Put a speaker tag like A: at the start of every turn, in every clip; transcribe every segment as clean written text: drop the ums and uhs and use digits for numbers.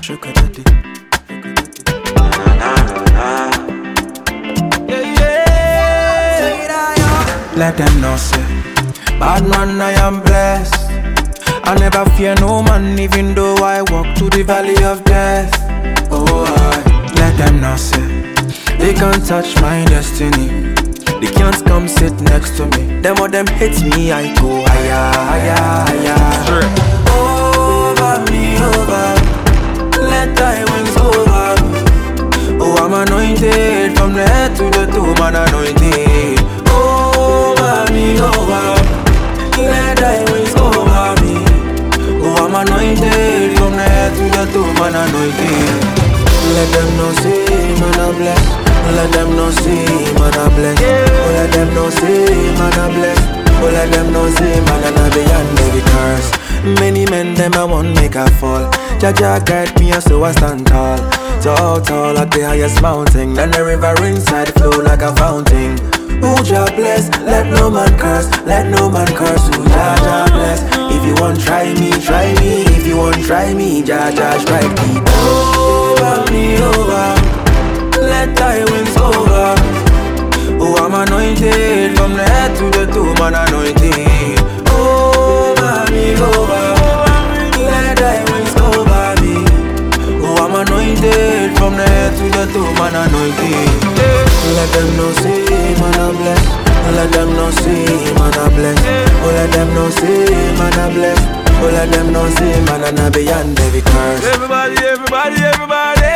A: Chukadadi. Let them know say bad man I am blessed. I never fear no man even though I walk through the valley of death. Oh I let them know say they can't touch my destiny. They can't come sit next to me. Them or them hits me, I go higher, higher, higher. Over me, over. Let thy wings over me. Oh, I'm anointed from the head to the toe, man anointed. Over me, over. Let thy wings over me. Oh, I'm anointed from the head to the toe, man anointed. Let them know say, man I bless. Let them know say, man I bless. Oh, let them know say, man I bless. Oh, let them know say, man I beyond every curse. Many men them I won't make a fall. Jaja guide me so I stand tall. Tall, tall at the highest mountain. Then the river inside flow like a fountain. Who Jah bless, let no man curse. Let no man curse, who Jah bless. If you want try me, try me. If you want try me, Jah strike me. Over me, over. Let thy wings over. Oh, I'm anointed from the head to the toe, man anointed. Over me, over. Let thy wings over me. Oh, I'm anointed from the head to the toe, man anointed. Let them know say, man I bless. Let them know say, man I bless. Oh, let them know say, man I bless. Oh, let them know say, man I beyond every curse.
B: Everybody, everybody, everybody.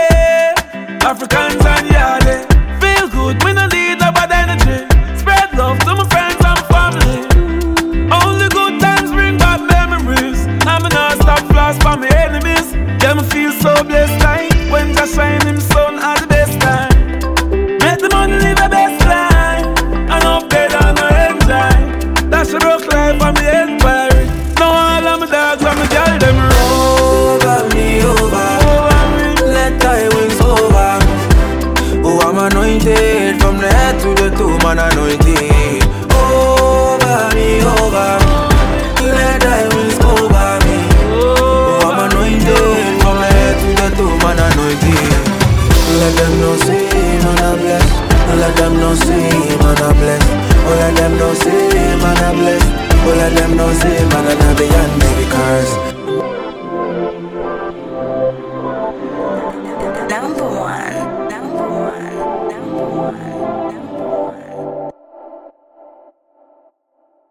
B: Africans and Yardie. Feel good, me no need no bad energy. Spread love to my friends and family. Only good times bring back memories. Now me not stop floss for my enemies. Yeah, me feel so blessed like when Jah shine him sun at the best time. Make the money live the best life. I know better and I enjoy. That's a broke life on the empire. Now all of my dogs and my girl them
A: over me, over. Let thy wings over. Oh, I'm anointed from the head to the toe, man anointed. Over me, over. Let thy wings over me. Oh, I'm anointed from the head to the toe, man anointed. Let them know say, man I bless. Let them know say, man I bless. Oh, let them know say, man I bless. Oh, let them know say, man I